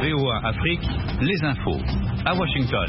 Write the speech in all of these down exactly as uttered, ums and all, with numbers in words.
V O A Afrique, les infos à Washington.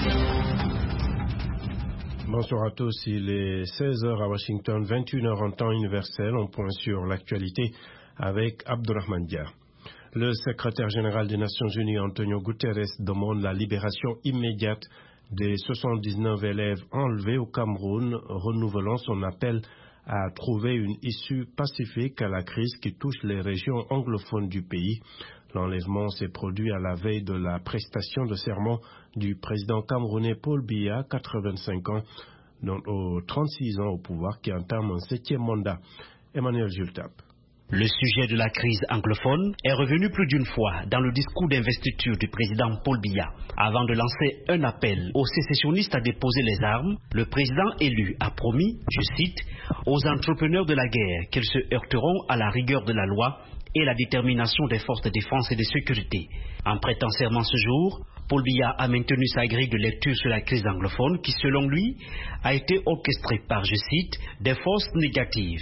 Bonsoir à tous, il est seize heures à Washington, vingt et une heures en temps universel. On point sur l'actualité avec Abdurrahman Dia. Le secrétaire général des Nations Unies, Antonio Guterres, demande la libération immédiate des soixante-dix-neuf élèves enlevés au Cameroun, renouvelant son appel à trouver une issue pacifique à la crise qui touche les régions anglophones du pays. L'enlèvement s'est produit à la veille de la prestation de serment du président camerounais Paul Biya, quatre-vingt-cinq ans, aux trente-six ans au pouvoir, qui entame un septième mandat. Emmanuel Jultap. Le sujet de la crise anglophone est revenu plus d'une fois dans le discours d'investiture du président Paul Biya. Avant de lancer un appel aux sécessionnistes à déposer les armes, le président élu a promis, je cite, aux entrepreneurs de la guerre qu'ils se heurteront à la rigueur de la loi et la détermination des forces de défense et de sécurité. En prêtant serment ce jour, Paul Biya a maintenu sa grille de lecture sur la crise anglophone qui, selon lui, a été orchestrée par, je cite, des forces négatives.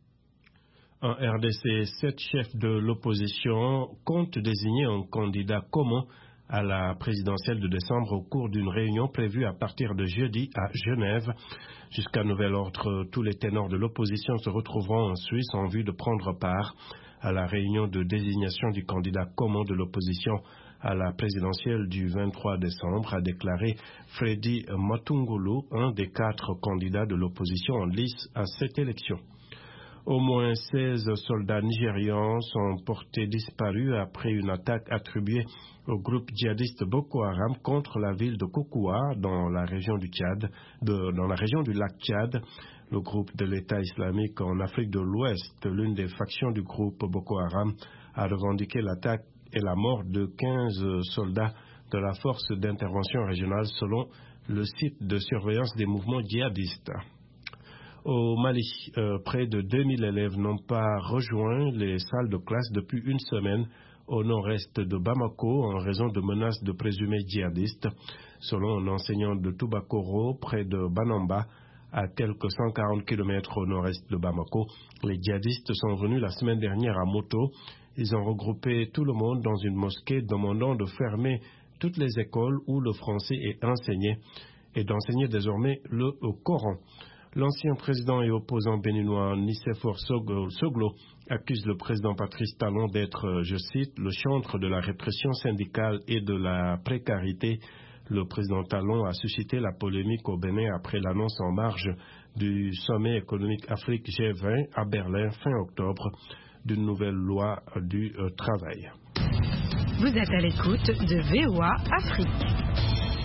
En R D C, sept chefs de l'opposition comptent désigner un candidat commun à la présidentielle de décembre au cours d'une réunion prévue à partir de jeudi à Genève. Jusqu'à nouvel ordre, tous les ténors de l'opposition se retrouveront en Suisse en vue de prendre part à la réunion de désignation du candidat commun de l'opposition à la présidentielle du vingt-trois décembre, a déclaré Freddy Matungulu, un des quatre candidats de l'opposition en lice à cette élection. Au moins seize soldats nigérians sont portés disparus après une attaque attribuée au groupe djihadiste Boko Haram contre la ville de Kokoua dans la région du Tchad, de, dans la région du lac Tchad. Le groupe de l'État islamique en Afrique de l'Ouest, l'une des factions du groupe Boko Haram, a revendiqué l'attaque et la mort de quinze soldats de la force d'intervention régionale selon le site de surveillance des mouvements djihadistes. Au Mali, euh, près de deux mille élèves n'ont pas rejoint les salles de classe depuis une semaine au nord-est de Bamako en raison de menaces de présumés djihadistes. Selon un enseignant de Toubakoro, près de Banamba, à quelques cent quarante kilomètres au nord-est de Bamako, les djihadistes sont venus la semaine dernière à moto. Ils ont regroupé tout le monde dans une mosquée demandant de fermer toutes les écoles où le français est enseigné et d'enseigner désormais le Coran. L'ancien président et opposant béninois Nicéphore Soglo accuse le président Patrice Talon d'être, je cite, le chantre de la répression syndicale et de la précarité. Le président Talon a suscité la polémique au Bénin après l'annonce en marge du sommet économique Afrique G vingt à Berlin fin octobre d'une nouvelle loi du euh, travail. Vous êtes à l'écoute de V O A Afrique.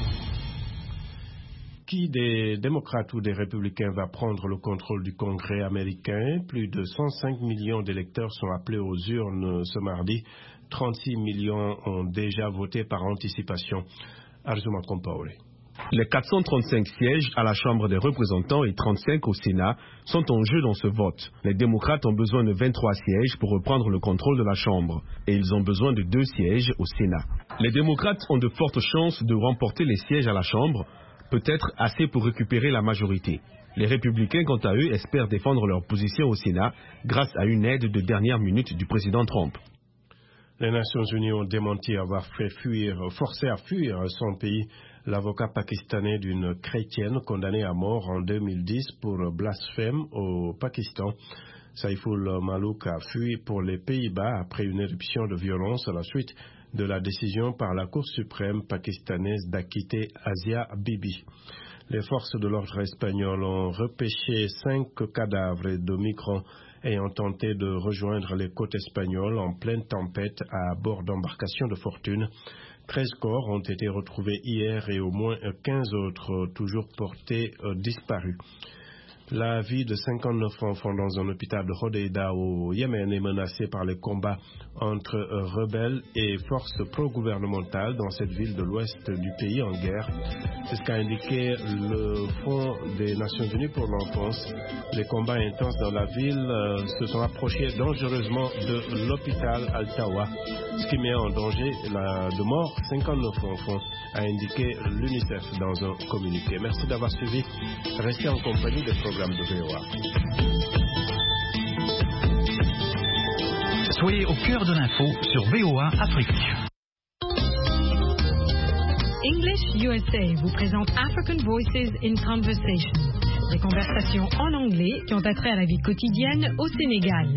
Qui des démocrates ou des républicains va prendre le contrôle du Congrès américain? Plus de cent cinq millions d'électeurs sont appelés aux urnes ce mardi. trente-six millions ont déjà voté par anticipation. Arzuma Compaoré. Les quatre cent trente-cinq sièges à la Chambre des représentants et trente-cinq au Sénat sont en jeu dans ce vote. Les démocrates ont besoin de vingt-trois sièges pour reprendre le contrôle de la Chambre et ils ont besoin de deux sièges au Sénat. Les démocrates ont de fortes chances de remporter les sièges à la Chambre, peut-être assez pour récupérer la majorité. Les républicains, quant à eux, espèrent défendre leur position au Sénat grâce à une aide de dernière minute du président Trump. Les Nations Unies ont démenti avoir fait fuir, forcé à fuir son pays l'avocat pakistanais d'une chrétienne condamnée à mort en deux mille dix pour blasphème au Pakistan. Saiful Malouk a fui pour les Pays-Bas après une éruption de violence à la suite de la décision par la Cour suprême pakistanaise d'acquitter Asia Bibi. Les forces de l'ordre espagnol ont repêché cinq cadavres de migrants ayant tenté de rejoindre les côtes espagnoles en pleine tempête à bord d'embarcations de fortune. treize corps ont été retrouvés hier et au moins quinze autres toujours portés euh, disparus. La vie de cinquante-neuf enfants dans un hôpital de Hodeida au Yémen est menacée par les combats entre rebelles et forces pro-gouvernementales dans cette ville de l'ouest du pays en guerre. C'est ce qu'a indiqué le Fonds des Nations Unies pour l'enfance. Les combats intenses dans la ville euh, se sont approchés dangereusement de l'hôpital Al-Tawa, ce qui met en danger la, de mort cinquante-neuf enfants, a indiqué l'UNICEF dans un communiqué. Merci d'avoir suivi. Restez en compagnie des programmes de V O A. Soyez au cœur de l'info sur V O A Afrique. English U S A vous présente African Voices in Conversation, des conversations en anglais qui ont attrait à la vie quotidienne au Sénégal.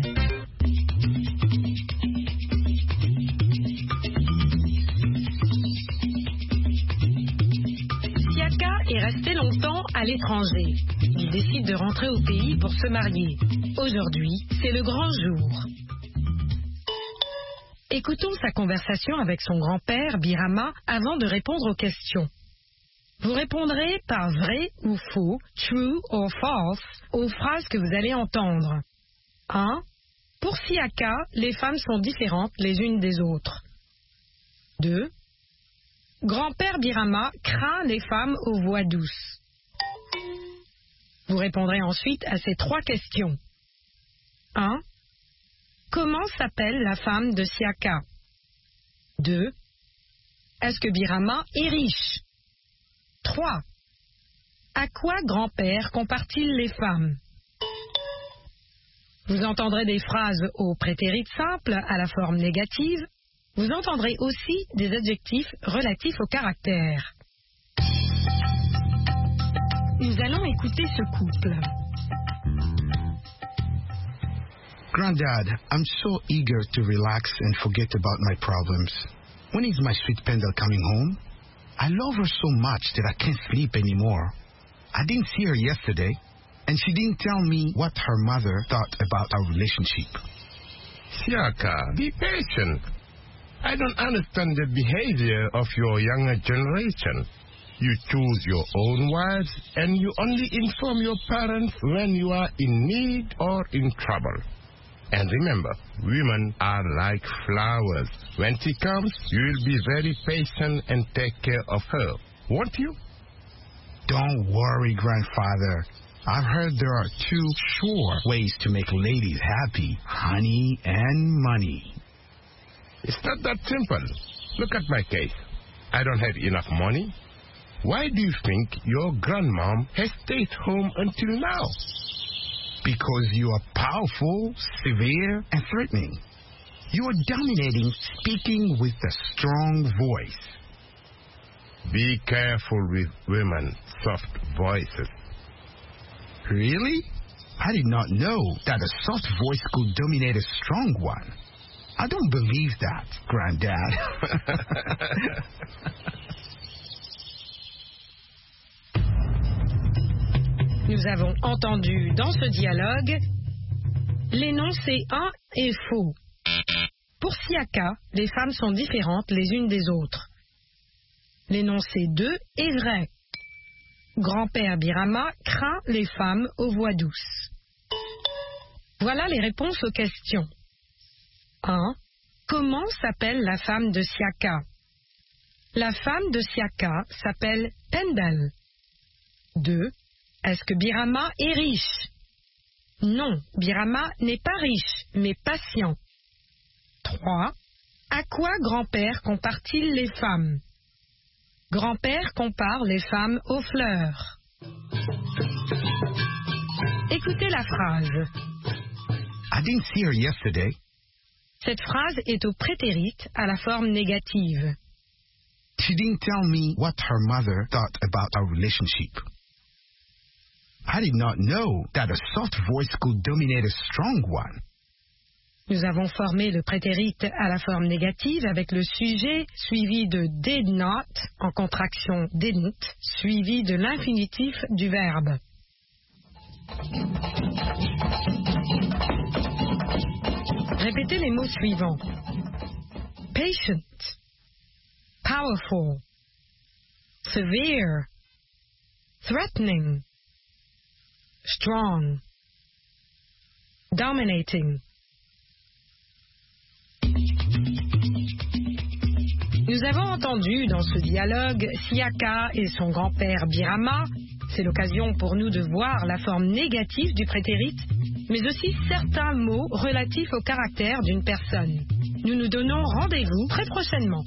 Siaka est resté longtemps à l'étranger. Il décide de rentrer au pays pour se marier. Aujourd'hui, c'est le grand jour. Écoutons sa conversation avec son grand-père, Birama, avant de répondre aux questions. Vous répondrez par vrai ou faux, true or false, aux phrases que vous allez entendre. un. Pour Siaka, les femmes sont différentes les unes des autres. deux. Grand-père Birama craint les femmes aux voix douces. Vous répondrez ensuite à ces trois questions. un. Comment s'appelle la femme de Siaka? deux. Est-ce que Birama est riche? trois. À quoi grand-père compare-t-il les femmes? Vous entendrez des phrases au prétérit simple à la forme négative. Vous entendrez aussi des adjectifs relatifs au caractère. Nous allons écouter ce couple. Granddad, I'm so eager to relax and forget about my problems. When is my sweet Pendle coming home? I love her so much that I can't sleep anymore. I didn't see her yesterday, and she didn't tell me what her mother thought about our relationship. Siaka, be patient. I don't understand the behavior of your younger generation. You choose your own wives, and you only inform your parents when you are in need or in trouble. And remember, women are like flowers. When she comes, you will be very patient and take care of her, won't you? Don't worry, grandfather. I've heard there are two sure ways to make ladies happy, honey and money. It's not that simple. Look at my case. I don't have enough money. Why do you think your grandmom has stayed home until now? Because you are powerful, severe, and threatening. You are dominating, speaking with a strong voice. Be careful with women's soft voices. Really? I did not know that a soft voice could dominate a strong one. I don't believe that, Granddad. Nous avons entendu dans ce dialogue l'énoncé un est faux. Pour Siaka, les femmes sont différentes les unes des autres. L'énoncé deux est vrai. Grand-père Birama craint les femmes aux voix douces. Voilà les réponses aux questions. un. Comment s'appelle la femme de Siaka? La femme de Siaka s'appelle Pendle. deux. Est-ce que Birama est riche? Non, Birama n'est pas riche, mais patient. trois. À quoi grand-père compare-t-il les femmes? Grand-père compare les femmes aux fleurs. Écoutez la phrase. I didn't see her yesterday. Cette phrase est au prétérit à la forme négative. She didn't tell me what her mother thought about our relationship. I did not know that a soft voice could dominate a strong one. Nous avons formé le prétérit à la forme négative avec le sujet suivi de did not, en contraction didn't, suivi de l'infinitif du verbe. Répétez les mots suivants. Patient, powerful, severe, threatening, strong, dominating. Nous avons entendu dans ce dialogue Siaka et son grand-père Birama. C'est l'occasion pour nous de voir la forme négative du prétérit, mais aussi certains mots relatifs au caractère d'une personne. Nous nous donnons rendez-vous très prochainement.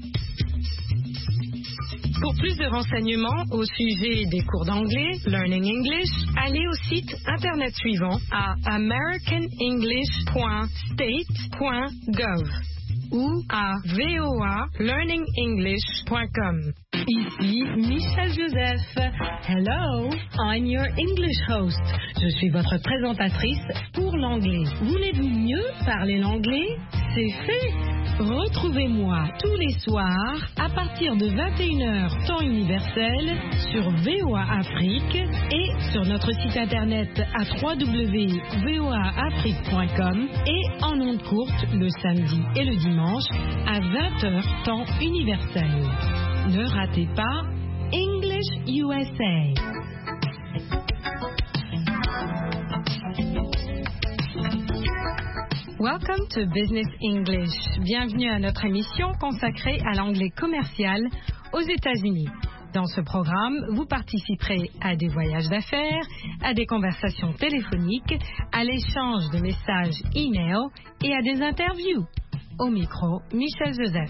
Pour plus de renseignements au sujet des cours d'anglais, Learning English, allez au site internet suivant à american english point state point gov ou à v o a learning english point com. Ici Michel Joseph. Hello, I'm your English host. Je suis votre présentatrice pour l'anglais. Voulez-vous mieux parler l'anglais? C'est fait. Retrouvez-moi tous les soirs à partir de vingt et une heures temps universel sur V O A Afrique et sur notre site internet à w w w point v o a afrique point com et en ondes courtes le samedi et le dimanche à vingt heures temps universel. Ne ratez pas English U S A. Welcome to Business English. Bienvenue à notre émission consacrée à l'anglais commercial aux États-Unis. Dans ce programme, vous participerez à des voyages d'affaires, à des conversations téléphoniques, à l'échange de messages e-mail et à des interviews. Au micro, Michel Joseph.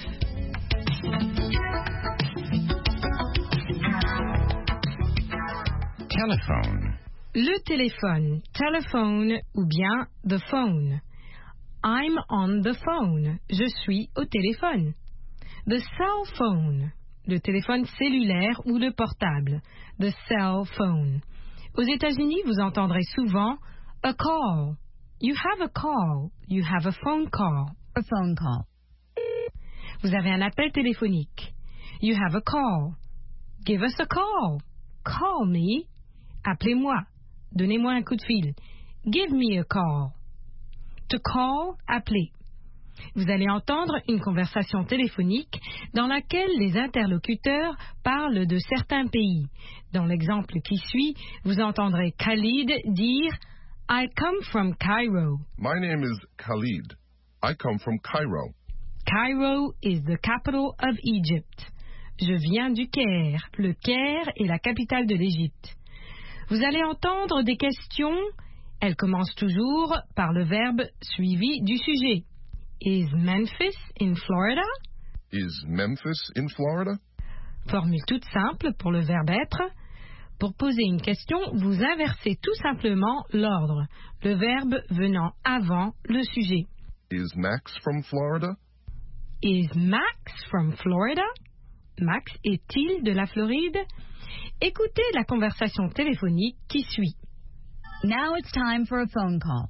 Telephone. Le téléphone, telephone ou bien the phone. I'm on the phone. Je suis au téléphone. The cell phone. Le téléphone cellulaire ou le portable. The cell phone. Aux États-Unis, vous entendrez souvent a call. You have a call. You have a phone call. A phone call. Vous avez un appel téléphonique. You have a call. Give us a call. Call me. Appelez-moi. Donnez-moi un coup de fil. Give me a call. To call, appeler. Vous allez entendre une conversation téléphonique dans laquelle les interlocuteurs parlent de certains pays. Dans l'exemple qui suit, vous entendrez Khalid dire « I come from Cairo ». My name is Khalid. I come from Cairo. Cairo is the capital of Egypt. Je viens du Caire. Le Caire est la capitale de l'Égypte. Vous allez entendre des questions. Elles commencent toujours par le verbe suivi du sujet. Is Memphis in Florida? Is Memphis in Florida? Formule toute simple pour le verbe être. Pour poser une question, vous inversez tout simplement l'ordre, le verbe venant avant le sujet. Is Max from Florida? Is Max from Florida? Max est-il de la Floride? Écoutez la conversation téléphonique qui suit. Now it's time for a phone call.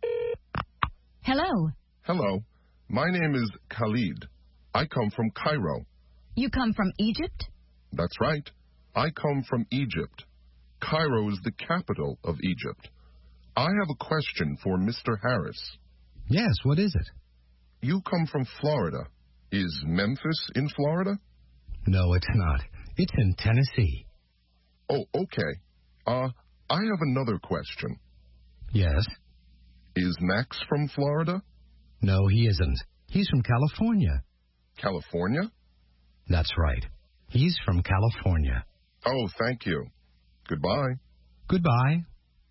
Hello. Hello. My name is Khalid. I come from Cairo. You come from Egypt? That's right. I come from Egypt. Cairo is the capital of Egypt. I have a question for Mister Harris. Yes, what is it? You come from Florida. Is Memphis in Florida? No, it's not. It's in Tennessee. Oh, okay. Uh, I have another question. Yes? Is Max from Florida? No, he isn't. He's from California. California? That's right. He's from California. Oh, thank you. Goodbye. Goodbye.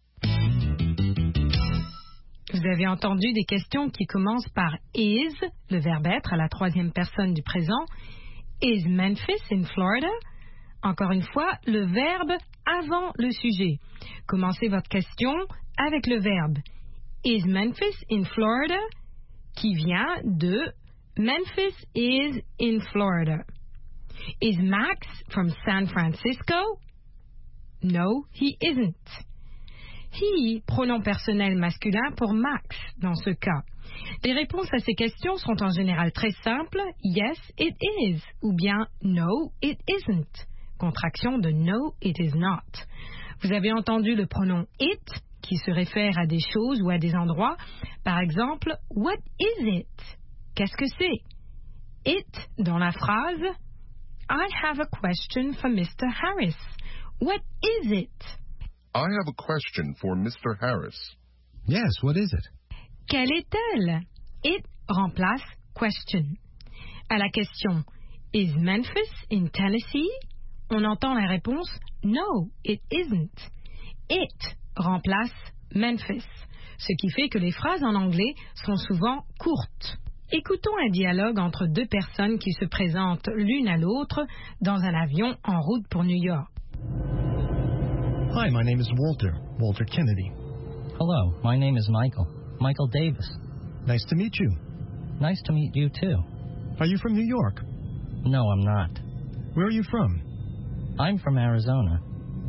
Vous avez entendu des questions qui commencent par is, le verbe être à la troisième personne du présent. Is Memphis in Florida? Encore une fois, le verbe avant le sujet. Commencez votre question avec le verbe Is Memphis in Florida? Qui vient de Memphis is in Florida. Is Max from San Francisco? No, he isn't. He, pronom personnel masculin pour Max dans ce cas. Les réponses à ces questions sont en général très simples. Yes, it is. Ou bien no, it isn't. Contraction de no, it is not. Vous avez entendu le pronom it qui se réfère à des choses ou à des endroits. Par exemple, what is it? Qu'est-ce que c'est? It dans la phrase I have a question for Mister Harris. What is it? I have a question for Mister Harris. Yes, what is it? Quelle est-elle? It remplace question. À la question Is Memphis in Tennessee? On entend la réponse No, it isn't. It remplace Memphis, ce qui fait que les phrases en anglais sont souvent courtes. Écoutons un dialogue entre deux personnes qui se présentent l'une à l'autre dans un avion en route pour New York. Hi, my name is Walter, Walter Kennedy. Hello, my name is Michael, Michael Davis. Nice to meet you. Nice to meet you, too. Are you from New York? No, I'm not. Where are you from? I'm from Arizona.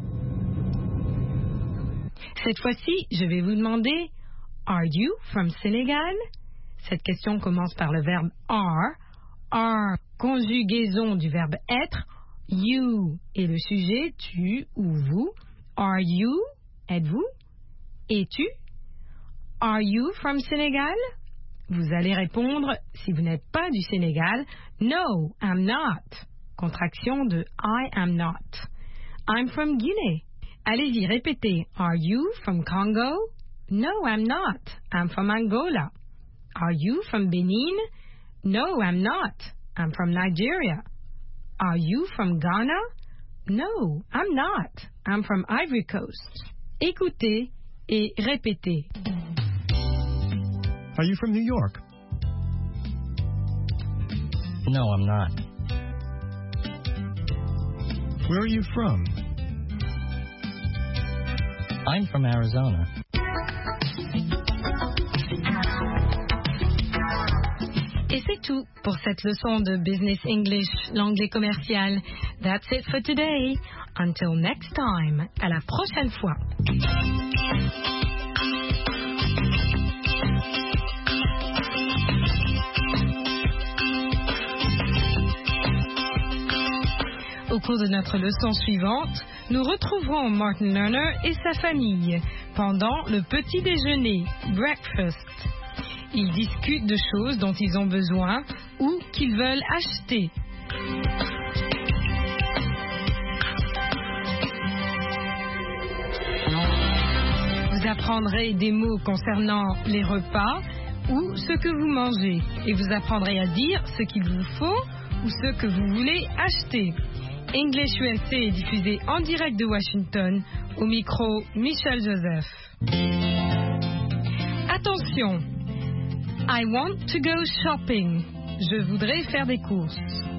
Cette fois-ci, je vais vous demander, Are you from Senegal? Cette question commence par le verbe are. Are, conjugaison du verbe être. You est le sujet, tu ou vous. Are you, êtes-vous? Es-tu? Are you from Senegal? Vous allez répondre, si vous n'êtes pas du Sénégal, No, I'm not. Contraction de I am not. I'm from Guinée. Allez-y, répétez. Are you from Congo? No, I'm not. I'm from Angola. Are you from Benin? No, I'm not. I'm from Nigeria. Are you from Ghana? No, I'm not. I'm from Ivory Coast. Écoutez et répétez. Are you from New York? No, I'm not. Where are you from? I'm from Arizona. Et c'est tout pour cette leçon de Business English, l'anglais commercial. That's it for today. Until next time. À la prochaine fois. Au cours de notre leçon suivante, nous retrouverons Martin Lerner et sa famille pendant le petit déjeuner, breakfast. Ils discutent de choses dont ils ont besoin ou qu'ils veulent acheter. Vous apprendrez des mots concernant les repas ou ce que vous mangez et vous apprendrez à dire ce qu'il vous faut ou ce que vous voulez acheter. English U S A est diffusé en direct de Washington, au micro Michel Joseph. Attention, I want to go shopping. Je voudrais faire des courses.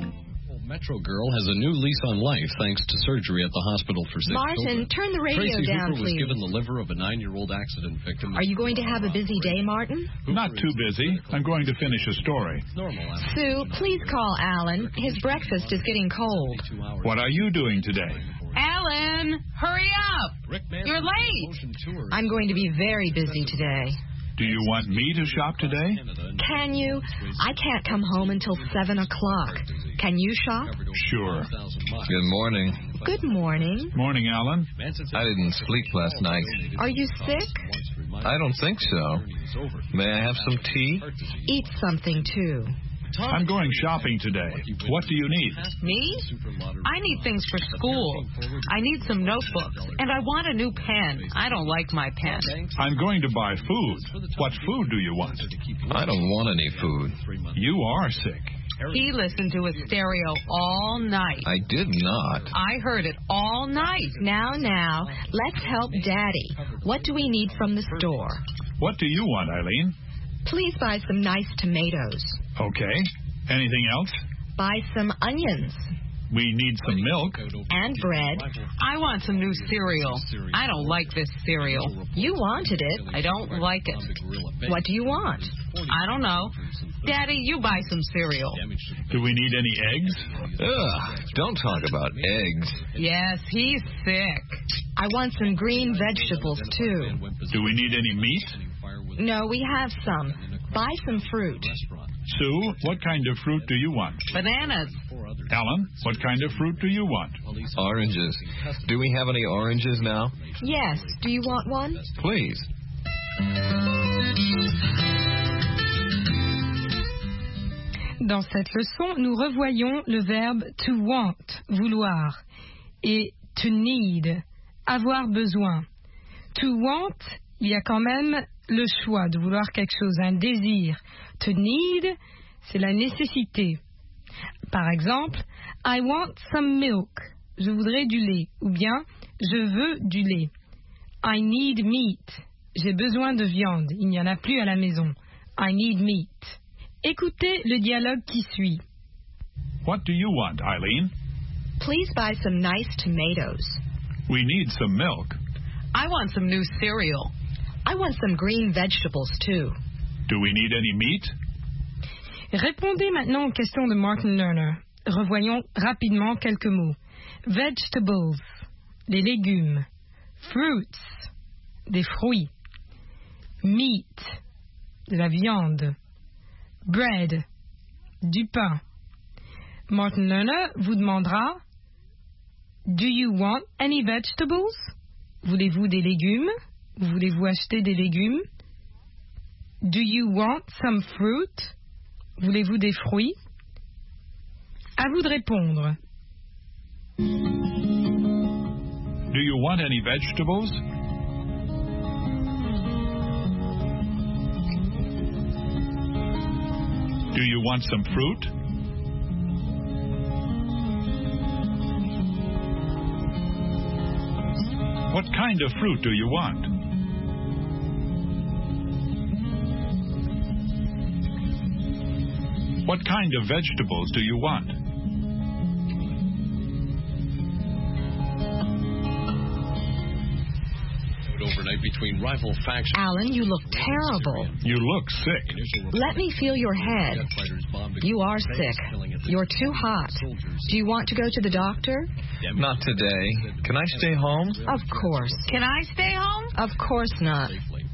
Metro Girl has a new lease on life thanks to surgery at the hospital for sick Martin, children. turn the radio Tracy down, Hooper please. was given the liver of a nine-year-old accident victim. Are you going to have a busy day, Martin? Not too busy. I'm going to finish a story. Sue, please call Alan. His breakfast is getting cold. What are you doing today? Alan, hurry up! You're late. I'm going to be very busy today. Do you want me to shop today? Can you? I can't come home until seven o'clock. Can you shop? Sure. Good morning. Good morning. Morning, Alan. I didn't sleep last night. Are you sick? I don't think so. May I have some tea? Eat something, too. I'm going shopping today. What do you need? Me? I need things for school. I need some notebooks. And I want a new pen. I don't like my pen. I'm going to buy food. What food do you want? I don't want any food. You are sick. He listened to his stereo all night. I did not. I heard it all night. Now, now, let's help Daddy. What do we need from the store? What do you want, Eileen? Please buy some nice tomatoes. Okay. Anything else? Buy some onions. We need some milk. And bread. I want some new cereal. I don't like this cereal. You wanted it. I don't like it. What do you want? I don't know. Daddy, you buy some cereal. Do we need any eggs? Ugh, don't talk about eggs. Yes, he's sick. I want some green vegetables, too. Do we need any meat? No, we have some. Buy some fruit. Sue, what kind of fruit do you want? Bananas. Alan, what kind of fruit do you want? Oranges. Do we have any oranges now? Yes. Do you want one? Please. Dans cette leçon, nous revoyons le verbe to want, vouloir, et to need, avoir besoin. To want, il y a quand même le choix de vouloir quelque chose, un désir. To need, c'est la nécessité. Par exemple, I want some milk. Je voudrais du lait. Ou bien, je veux du lait. I need meat. J'ai besoin de viande. Il n'y en a plus à la maison. I need meat. Écoutez le dialogue qui suit. What do you want, Eileen? Please buy some nice tomatoes. We need some milk. I want some new cereal. I want some green vegetables, too. Do we need any meat? Répondez maintenant aux questions de Martin Lerner. Revoyons rapidement quelques mots. Vegetables, des légumes. Fruits, des fruits. Meat, de la viande. Bread, du pain. Martin Lerner vous demandera Do you want any vegetables? Voulez-vous des légumes? Voulez-vous acheter des légumes? Do you want some fruit? Voulez-vous des fruits? À vous de répondre. Do you want any vegetables? Do you want some fruit? What kind of fruit do you want? What kind of vegetables do you want? Overnight between rival factions. Alan, you look terrible. You look sick. Let me feel your head. You are sick. You're too hot. Do you want to go to the doctor? Not today. Can I stay home? Of course. Can I stay home? Of course not.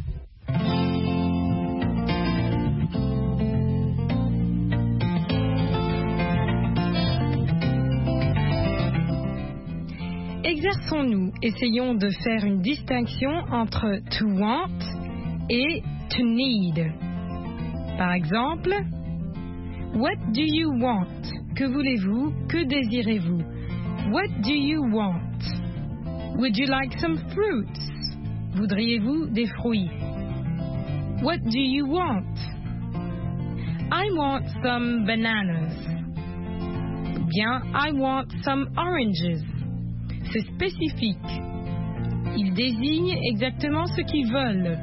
Exerçons-nous, essayons de faire une distinction entre to want et to need. Par exemple, what do you want? Que voulez-vous? Que désirez-vous? What do you want? Would you like some fruits? Voudriez-vous des fruits? What do you want? I want some bananas. Bien, I want some oranges. C'est spécifique. Ils désignent exactement ce qu'ils veulent.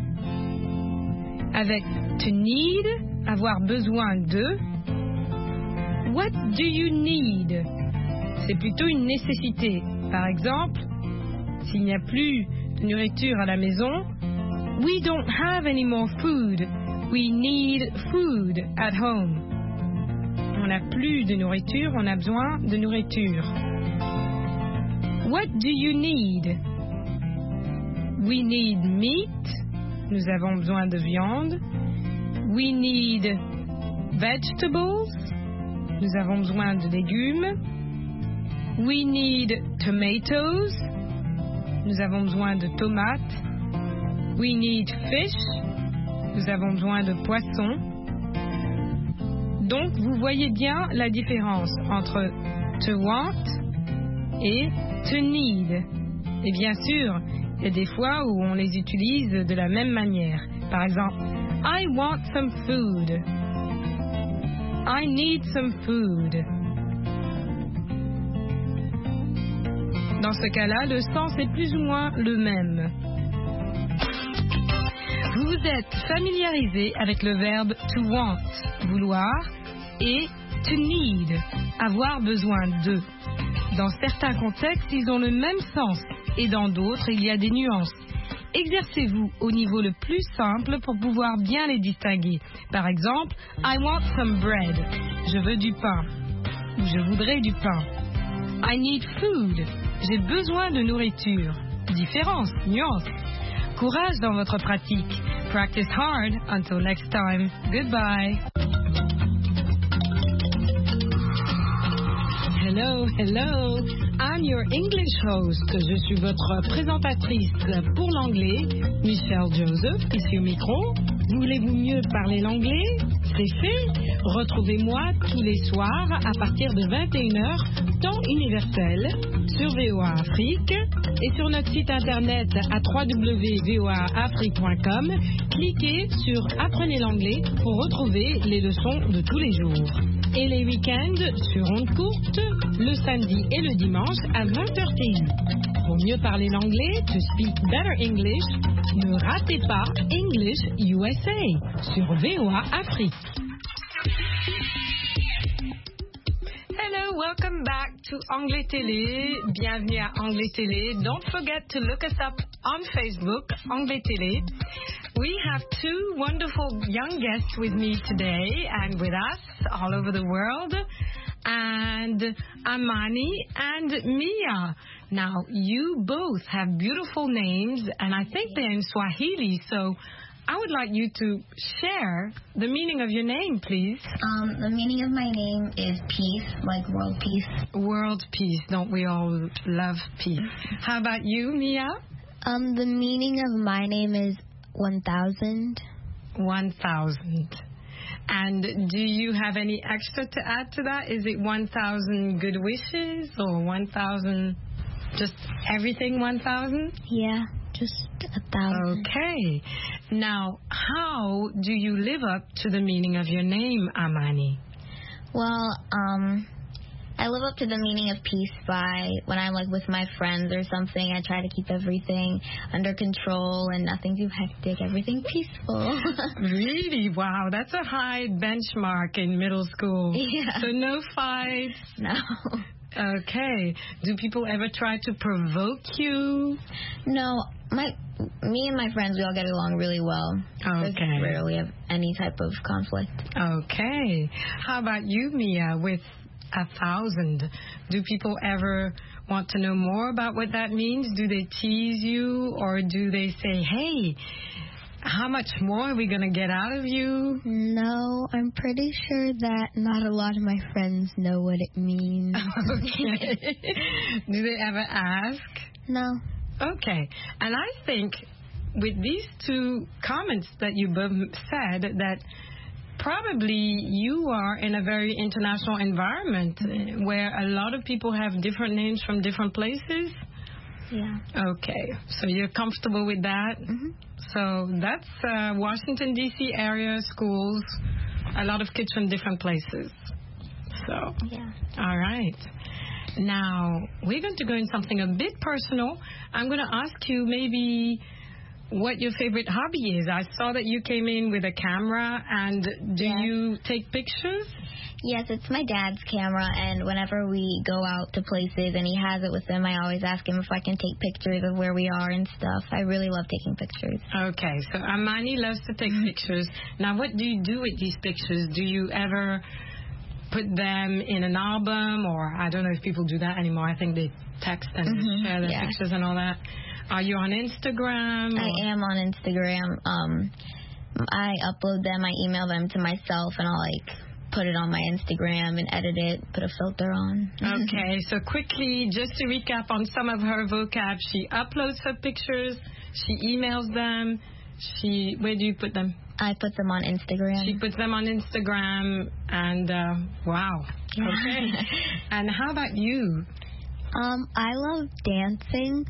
Avec to need, avoir besoin de. What do you need? C'est plutôt une nécessité. Par exemple, s'il n'y a plus de nourriture à la maison, we don't have any more food. We need food at home. On n'a plus de nourriture, on a besoin de nourriture. What do you need? We need meat. Nous avons besoin de viande. We need vegetables. Nous avons besoin de légumes. We need tomatoes. Nous avons besoin de tomates. We need fish. Nous avons besoin de poissons. Donc, vous voyez bien la différence entre to want et to need. Et bien sûr, il y a des fois où on les utilise de la même manière. Par exemple, I want some food. I need some food. Dans ce cas-là, le sens est plus ou moins le même. Vous vous êtes familiarisé avec le verbe to want, vouloir, et to need, avoir besoin de. Dans certains contextes, ils ont le même sens, et dans d'autres, il y a des nuances. Exercez-vous au niveau le plus simple pour pouvoir bien les distinguer. Par exemple, I want some bread. Je veux du pain. Ou je voudrais du pain. I need food. J'ai besoin de nourriture. Différence, nuance. Courage dans votre pratique. Practice hard. Until next time. Goodbye. Hello, hello. I'm your English host. Je suis votre présentatrice pour l'anglais, Michelle Joseph, ici au micro. Voulez-vous mieux parler l'anglais? C'est fait. Retrouvez-moi tous les soirs à partir de vingt et une heures, temps universel, sur V O A Afrique et sur notre site internet à w w w point v o a afrique point com. Cliquez sur Apprenez l'anglais pour retrouver les leçons de tous les jours. Et les week-ends sur ondes courtes, le samedi et le dimanche à vingt heures T U. Pour mieux parler l'anglais, to speak better English, ne ratez pas English U S A sur V O A Afrique. Hello, welcome back to Anglais Télé. Bienvenue à Anglais Télé. Don't forget to look us up on Facebook, Anglais Télé. We have two wonderful young guests with me today and with us all over the world. And Amani and Mia. Now, you both have beautiful names, and I think they're in Swahili, so I would like you to share the meaning of your name, please. Um, the meaning of my name is peace, like world peace. World peace. Don't we all love peace? How about you, Mia? Um, the meaning of my name is one thousand. one thousand. And do you have any extra to add to that? Is it one thousand good wishes or one thousand, just everything one thousand? Yeah, just a thousand. Okay. Now, how do you live up to the meaning of your name, Amani? Well, um, I live up to the meaning of peace by when I'm like with my friends or something, I try to keep everything under control and nothing too hectic, everything peaceful. Really? Wow, that's a high benchmark in middle school. Yeah. So no fights? No. Okay. Do people ever try to provoke you? No. My, me and my friends, we all get along really well. Okay. There's rarely have any type of conflict. Okay. How about you, Mia, with a thousand? Do people ever want to know more about what that means? Do they tease you, or do they say, hey, how much more are we going to get out of you? No, I'm pretty sure that not a lot of my friends know what it means. Okay. Do they ever ask? No. Okay. And I think with these two comments that you both said, that probably you are in a very international environment where a lot of people have different names from different places. Yeah. Okay. So you're comfortable with that? Mm-hmm. So that's uh, Washington, D C area schools, a lot of kids from different places. So, yeah. All right. Now, we're going to go in something a bit personal. I'm going to ask you maybe what your favorite hobby is. I saw that you came in with a camera, and do yes. you take pictures? Yes, it's my dad's camera, and whenever we go out to places and he has it with him, I always ask him if I can take pictures of where we are and stuff. I really love taking pictures. Okay, so Amani loves to take pictures. Now, what do you do with these pictures? Do you ever put them in an album, or I don't know if people do that anymore. I think they text and mm-hmm. share their yeah. pictures and all that. Are you on Instagram? Or? I am on Instagram. Um, I upload them, I email them to myself, and I'll like put it on my Instagram and edit it, put a filter on. Okay, so quickly, just to recap on some of her vocab, she uploads her pictures, she emails them, she, where do you put them? I put them on Instagram. She puts them on Instagram, and uh, wow. Yeah. Okay. And how about you? Um, I love dancing.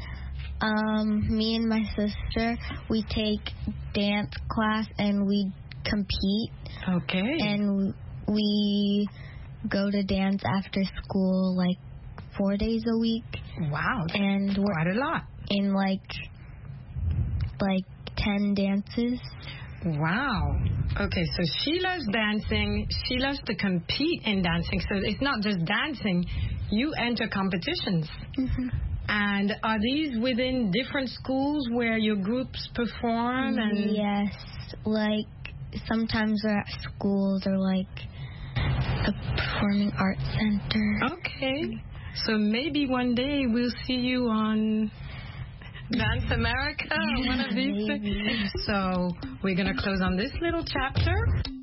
Um, me and my sister, we take dance class and we compete. Okay. And we go to dance after school like four days a week. Wow. And we're quite a lot. In like like ten dances. Wow. Okay, so she loves dancing. She loves to compete in dancing. So it's not just dancing. You enter competitions. Mm-hmm. And are these within different schools where your groups perform? And yes. Like sometimes we're at schools or like a performing arts center. Okay. So maybe one day we'll see you on Dance America, one of these things. So we're going to close on this little chapter.